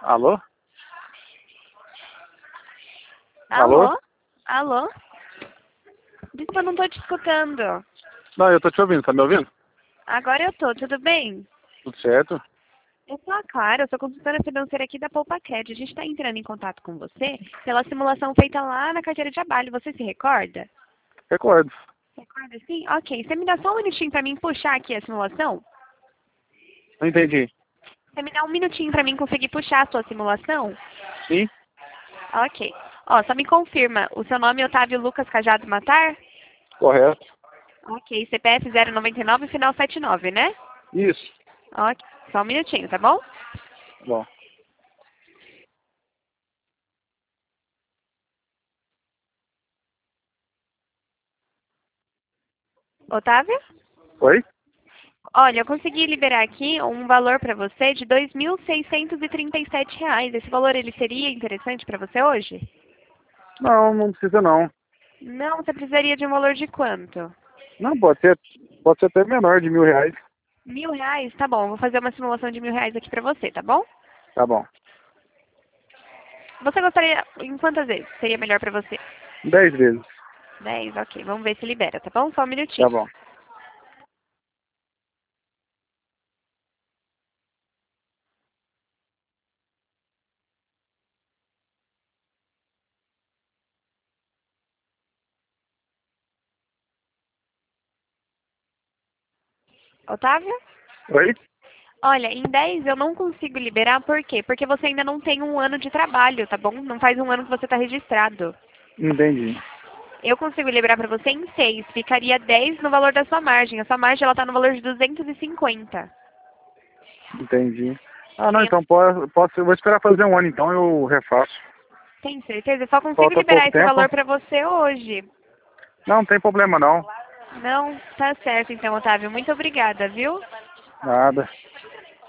Alô? Alô? Alô? Alô? Desculpa, eu não tô te escutando. Não, eu tô te ouvindo, tá me ouvindo? Agora eu tô, tudo bem? Tudo certo? Eu sou a Clara, eu sou consultora financeira aqui da PoupaCred. A gente está entrando em contato com você pela simulação feita lá na carteira de trabalho. Você se recorda? Recordo. Recorda sim? Ok. Você me dá só um minutinho para mim puxar aqui a simulação? Não entendi. Você me dá um minutinho para mim conseguir puxar a sua simulação? Sim? Ok. Ó, só me confirma. O seu nome é Otávio Lucas Cajado Matar? Correto. Ok. CPF 099, final 79, né? Isso. Ok. Só um minutinho, tá bom? Bom. Otávio? Oi? Olha, eu consegui liberar aqui um valor para você de R$ 2.637. Esse valor ele seria interessante para você hoje? Não, não precisa não. Não, você precisaria de um valor de quanto? Não, pode ser até menor de R$ 1.000. R$ 1.000? Tá bom, vou fazer uma simulação de R$ 1.000 aqui para você, tá bom? Tá bom. Você gostaria, em quantas vezes seria melhor para você? 10 vezes. 10, ok. Vamos ver se libera, tá bom? Só um Tá minutinho. bom. Otávio? Oi? Olha, em 10 eu não consigo liberar, por quê? Porque você ainda não tem um ano de trabalho, tá bom? Não faz um ano que você está registrado. Entendi. Eu consigo liberar para você em 6. Ficaria 10 no valor da sua margem. A sua margem ela tá no valor de 250. Entendi. Ah, não, Tem, então eu vou esperar fazer um ano, então eu refaço. tem certeza? Eu só consigo Falta liberar pouco esse tempo. valor para você hoje. Não, não tem problema não. Não? Tá certo então, Otávio. Muito obrigada, viu? Nada.